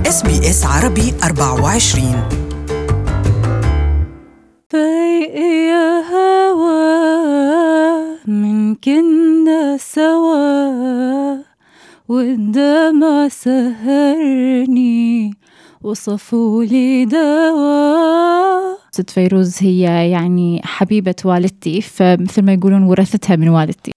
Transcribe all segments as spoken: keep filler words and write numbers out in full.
إس بي إس عربي أربعة وعشرين. فايق يا هوا من كنا سوا، والدمع سهرني وصفولي دوا. ست فيروز هي يعني حبيبة والدتي، فمثل ما يقولون ورثتها من والدتي.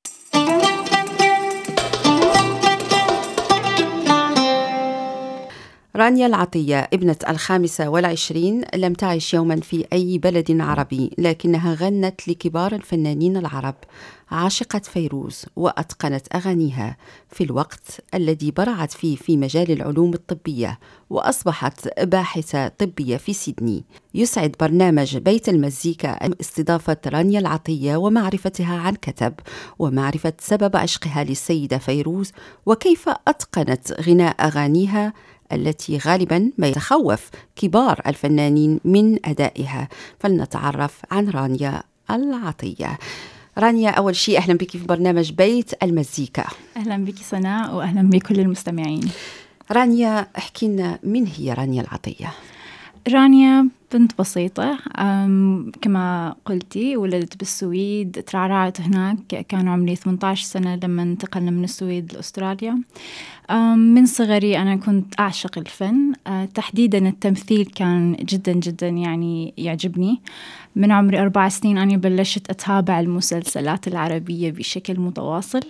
رانيا العطية ابنة الخامسة والعشرين لم تعش يوما في أي بلد عربي، لكنها غنت لكبار الفنانين العرب، عاشقة فيروز وأتقنت أغانيها في الوقت الذي برعت فيه في مجال العلوم الطبية، وأصبحت باحثة طبية في سيدني. يسعد برنامج بيت المزيكا استضافة رانيا العطية ومعرفتها عن كتب ومعرفة سبب عشقها للسيدة فيروز، وكيف أتقنت غناء أغانيها التي غالبا ما يتخوف كبار الفنانين من أدائها. فلنتعرف عن رانيا العطية. رانيا، أول شيء أهلا بك في برنامج بيت المزيكا. أهلا بك سناء، وأهلا بكل المستمعين. رانيا، احكي لنا من هي رانيا العطية؟ رانيا بنت بسيطة، كما قلتي ولدت بالسويد، ترعرعت هناك، كان عمري ثمانية عشر سنة لما انتقلنا من السويد لأستراليا. من صغري أنا كنت أعشق الفن، تحديدا التمثيل كان جدا جدا يعني يعجبني. من عمري أربع سنين أنا بلشت أتابع المسلسلات العربية بشكل متواصل،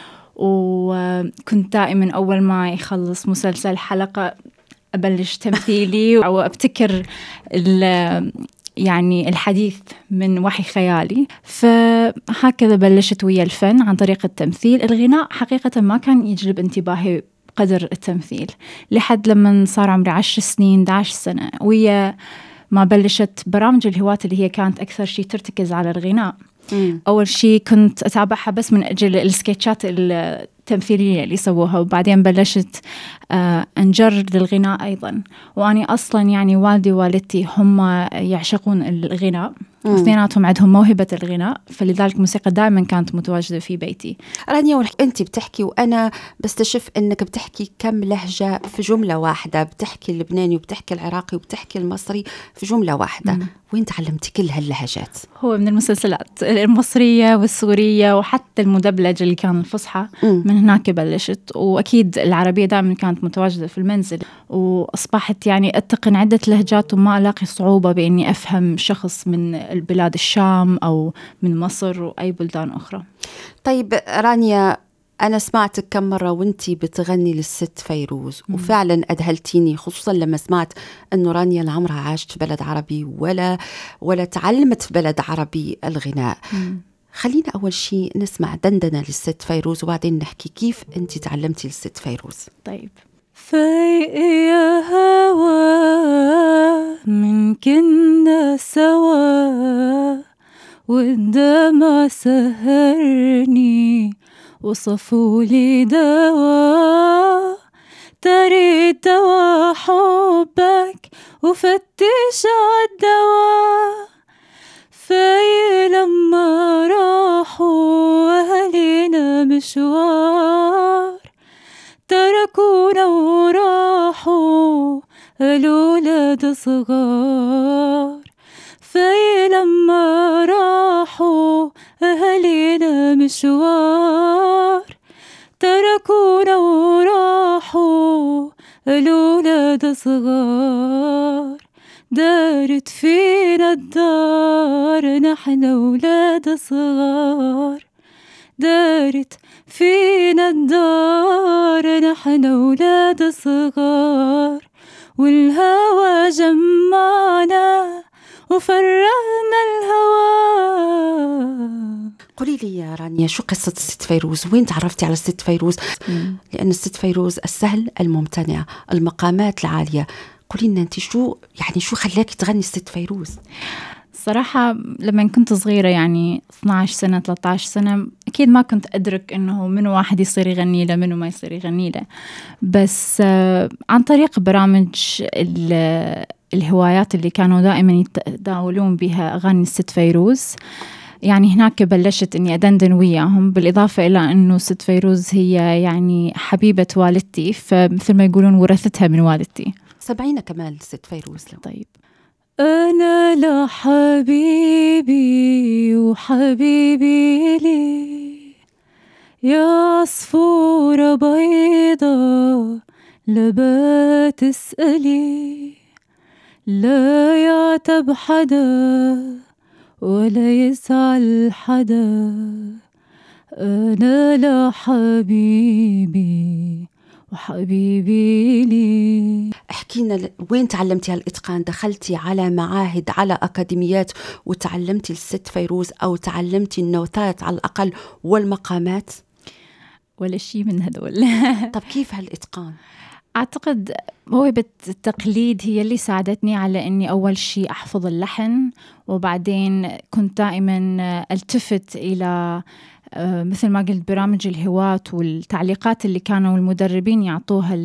وكنت دائما أول ما يخلص مسلسل حلقة أبلش تمثيلي أو أبتكر يعني الحديث من وحي خيالي. فهكذا بلشت ويا الفن عن طريق التمثيل. الغناء حقيقة ما كان يجلب انتباهي قدر التمثيل، لحد لما صار عمري عشر سنين داعش سنة، ويا ما بلشت برامج الهواة اللي هي كانت أكثر شيء ترتكز على الغناء. مم. أول شيء كنت أتابعها بس من أجل السكيتشات التمثيلية اللي سووها، وبعدين بلشت آه أنجر للغناء أيضا. وأني أصلا يعني والدي ووالدتي هم يعشقون الغناء، واثنيناتهم عندهم موهبة الغناء، فلذلك الموسيقى دائما كانت متواجدة في بيتي. رانيا، أنت بتحكي وأنا بستشف أنك بتحكي كم لهجة في جملة واحدة، بتحكي اللبناني وبتحكي العراقي وبتحكي المصري في جملة واحدة. مم. وين تعلمتي كل هاللهجات؟ هو من المسلسلات المصرية والسورية وحتى المدبلج اللي كان الفصحى، من هناك بلشت. وأكيد العربية دائما كانت متواجدة في المنزل، وأصبحت يعني أتقن عدة لهجات، وما ألاقي صعوبة بإني أفهم شخص من البلاد الشام أو من مصر وأي بلدان أخرى. طيب رانيا، أنا سمعتك كم مرة وانتي بتغني للست فيروز، مم. وفعلا أدهلتيني، خصوصا لما سمعت أنه رانيا العمرها عاشت في بلد عربي ولا ولا تعلمت في بلد عربي الغناء. مم. خلينا أول شيء نسمع دندنة للست فيروز، وبعدين نحكي كيف أنتي تعلمتي للست فيروز. طيب. فايق يا هوا من كنا سوا، والدمع سهرني وصفولي دوا. تريد دوا حبك وفتش عالدوا، فايق لما راحوا أهلنا مشوار، تركونا وراحوا الأولاد صغار. فايق لما راحوا أهلنا مشوار، تركونا وراحوا الأولاد صغار. دارت فينا الدار نحن أولاد صغار، دارت فينا الدار نحن أولاد صغار. والهوى جمعنا وفرقنا الهوى. قولي لي يا رانيا، شو قصة الست فيروز؟ وين تعرفتي على الست فيروز؟ مم. لأن الست فيروز السهل الممتنع، المقامات العالية. قولي لنا أنت شو يعني شو خلاكي تغني الست فيروز؟ صراحة لما كنت صغيرة يعني اثنتي عشرة سنة ثلاثة عشر سنة، أكيد ما كنت أدرك إنه منو واحد يصير يغني له منو ما يصير يغني له، بس عن طريق برامج الهوايات اللي كانوا دائما يتداولون بها أغاني الست فيروز، يعني هناك بلشت إني أدندن وياهم. بالإضافة إلى أنه ست فيروز هي يعني حبيبة والدتي، فمثل ما يقولون ورثتها من والدتي. سبعين كمان ست فيروز لو. طيب. أنا لحبيبي وحبيبي لي، يا عصفورة بيضة لبا تسألي، لا يعتب حدا ولا يزعل حدا، أنا لحبيبي وحبيبي لي. احكينا وين تعلمتي هالإتقان؟ دخلتي على معاهد، على أكاديميات وتعلمتي الست فيروز، أو تعلمتي النوتات على الأقل والمقامات؟ ولا شيء من هدول. طب كيف هالإتقان؟ أعتقد موهبة التقليد هي اللي ساعدتني على أني أول شيء أحفظ اللحن، وبعدين كنت دائما ألتفت إلى مثل ما قلت برامج الهواة والتعليقات اللي كانوا المدربين يعطوها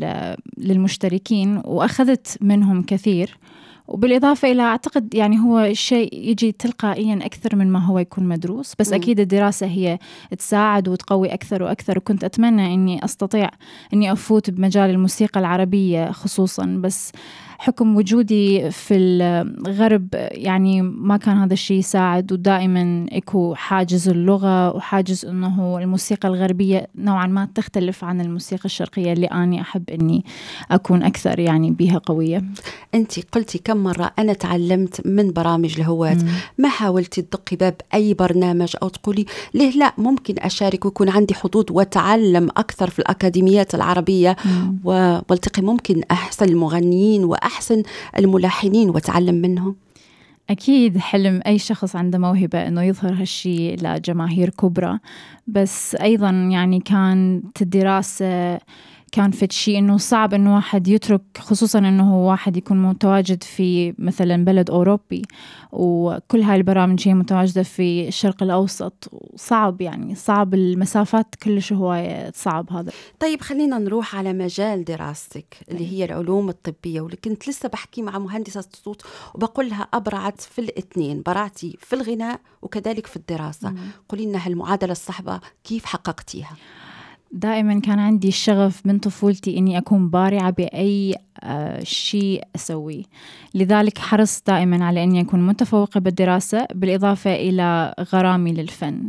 للمشتركين، وأخذت منهم كثير. وبالإضافة إلى أعتقد يعني هو شيء يجي تلقائيا أكثر من ما هو يكون مدروس، بس م. أكيد الدراسة هي تساعد وتقوي أكثر وأكثر. وكنت أتمنى أني أستطيع أني أفوت بمجال الموسيقى العربية خصوصا، بس حكم وجودي في الغرب يعني ما كان هذا الشيء يساعد، ودائما يكون حاجز اللغة وحاجز أنه الموسيقى الغربية نوعا ما تختلف عن الموسيقى الشرقية اللي أنا أحب أني أكون أكثر يعني بها قوية. أنت قلتي كم مرة أنا تعلمت من برامج الهواة، ما حاولتي تدقي باب أي برنامج أو تقولي ليه لا ممكن أشارك ويكون عندي حظوظ وأتعلم أكثر في الأكاديميات العربية والتقي ممكن أحسن المغنيين وأحسن الملحنين وتعلم منهم؟ أكيد حلم أي شخص عنده موهبة أنه يظهر هالشي لجماهير كبرى، بس أيضا يعني كانت الدراسة كان في شيء إنه صعب إنه واحد يترك، خصوصاً إنه هو واحد يكون متواجد في مثلاً بلد أوروبي، وكل هاي البرامج هي متواجدة في الشرق الأوسط، وصعب يعني صعب المسافات كلش هواية صعب هذا. طيب خلينا نروح على مجال دراستك اللي هي العلوم الطبية، واللي كنت لسه بحكي مع مهندسة الصوت وبقول لها أبرعت في الاثنين، برعتي في الغناء وكذلك في الدراسة. قولي لنا هالمعادلة الصعبة كيف حققتيها؟ دائما كان عندي الشغف من طفولتي إني أكون بارعة بأي آه شيء أسويه، لذلك حرصت دائما على إني أكون متفوقة بالدراسة بالإضافة إلى غرامي للفن.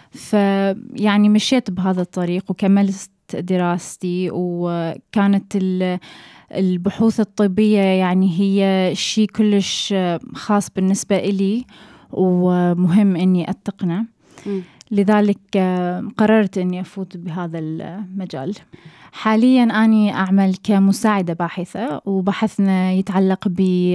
فيعني مشيت بهذا الطريق وكملت دراستي، وكانت البحوث الطبية يعني هي شيء كلش خاص بالنسبة إلي ومهم إني أتقنه. م. لذلك قررت أني أفوت بهذا المجال. حالياً أنا أعمل كمساعدة باحثة، وبحثنا يتعلق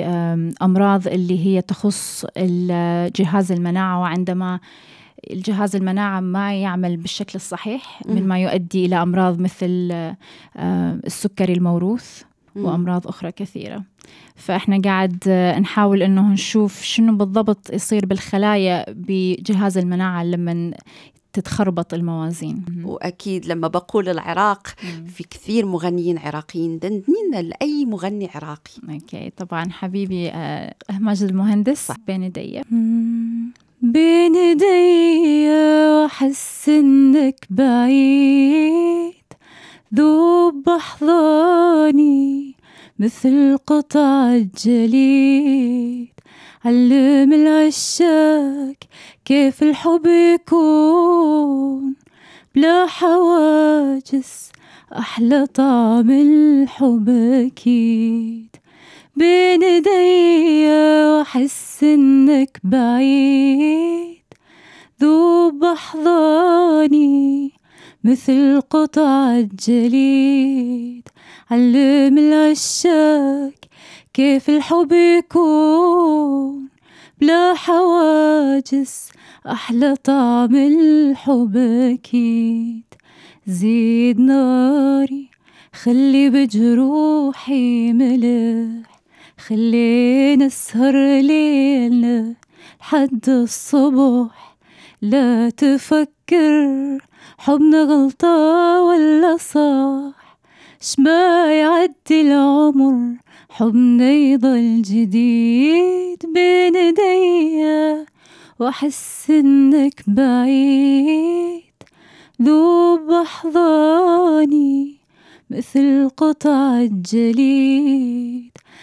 بأمراض اللي هي تخص جهاز المناعة، وعندما الجهاز المناعة ما يعمل بالشكل الصحيح مما يؤدي إلى أمراض مثل السكري الموروث وأمراض أخرى كثيرة. فإحنا قاعد نحاول إنه نشوف شنو بالضبط يصير بالخلايا بجهاز المناعة لما تتخربط الموازين. وأكيد لما بقول العراق في كثير مغنيين عراقيين، دندنينا لأي مغني عراقي. أوكي طبعا حبيبي ماجد المهندس. بين يدي بين يدي وأحس إنك بعيد، ذوب أحضاني مثل قطع الجليد، علم العشاق كيف الحب يكون بلا حواجز، أحلى طعم الحب أكيد. بين يدي وأحس إنك بعيد، ذوب أحضاني مثل قطع الجليد، علم العشاق كيف الحب يكون بلا حواجز، أحلى طعم الحب أكيد. زيد ناري خلي بجروحي ملح، خلينا نسهر ليلنا لحد الصبح، لا تفكر حبنا غلطة ولا صح، شما يعدي العمر حبنا يضل جديد. بين يدي وأحس إنك بعيد، ذوب أحضاني مثل قطع الجليد.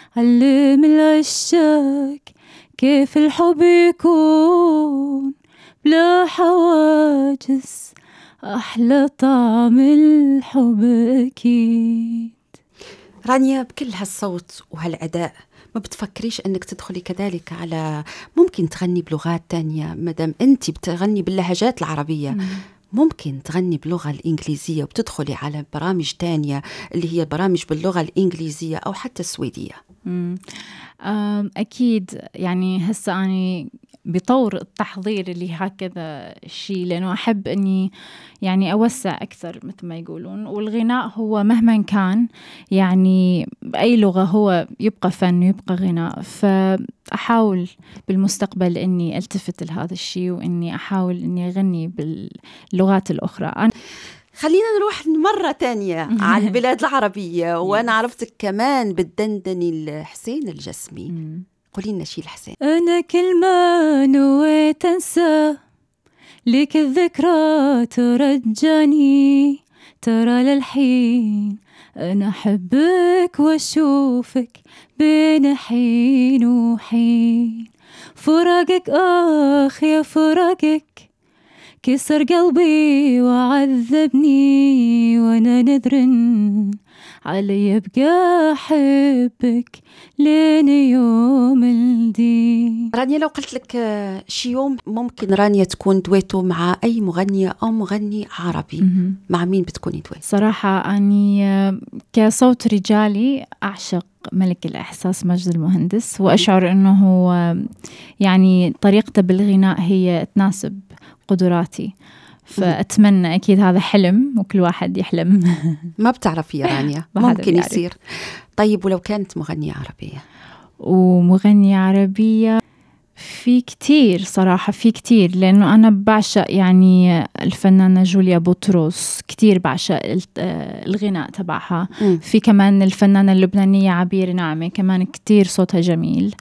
علم العشاق كيف الحب يكون بلا حواجز، أحلى طعم الحب أكيد. رانيا، بكل هالصوت وهالأداء ما بتفكريش أنك تدخلي كذلك على ممكن تغني بلغات تانية؟ مدام أنت بتغني باللهجات العربية م. ممكن تغني باللغة الإنجليزية وبتدخلي على برامج تانية اللي هي برامج باللغة الإنجليزية أو حتى السويدية. أكيد، يعني هسه أنا بطور التحضير اللي هكذا شيء، لأنه أحب أني يعني أوسع أكثر مثل ما يقولون. والغناء هو مهما كان يعني بأي لغة هو يبقى فن ويبقى غناء، فأحاول بالمستقبل أني ألتفت لهذا الشيء وأني أحاول أني أغني باللغات الأخرى. أنا خلينا نروح مرة تانية على البلاد العربية، وأنا عرفتك كمان بالدندني الحسين الجسمي. قولي لنا شي الحسين. أنا كل ما نويت أنسى لك الذكرى ترجعني، ترى للحين أنا أحبك وأشوفك بين حين وحين. فراقك آخ يا فراقك كسر قلبي وعذبني، وأنا نذرن علي أبقى أحبك لين يوم الدين. رانيا، لو قلت لك شي يوم ممكن رانيا تكون دويتو مع أي مغنية أو مغني عربي، م- مع مين بتكوني دويتو؟ صراحة أني كصوت رجالي أعشق ملك الإحساس مجد المهندس، وأشعر أنه يعني طريقته بالغناء هي تناسب قدراتي، فأتمنى أكيد هذا حلم وكل واحد يحلم. ما بتعرفي يا رانيا ممكن يصير. طيب ولو كانت مغنية عربية؟ ومغنية عربية في كتير صراحة، في كتير، لأنه أنا بعشق يعني الفنانة جوليا بطرس، كتير بعشق الغناء تبعها. م. في كمان الفنانة اللبنانية عبير نعمة، كمان كتير صوتها جميل.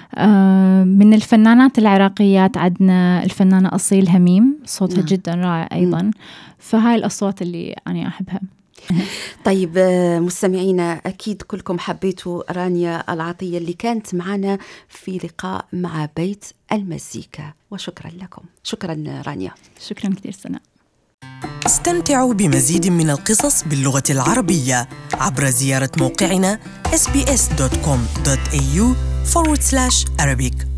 من الفنانات العراقيات عندنا الفنانة أصيل هميم، صوتها نعم. جدا رائع أيضا. م. فهاي الأصوات اللي أنا أحبها. طيب مستمعينا، أكيد كلكم حبيتوا رانيا العطية اللي كانت معنا في لقاء مع بيت المزيكا، وشكرا لكم. شكرا رانيا. شكرا كثير سناء. استمتعوا بمزيد من القصص باللغة العربية عبر زيارة موقعنا إس بي إس دوت كوم دوت إيه يو forward slash Arabic.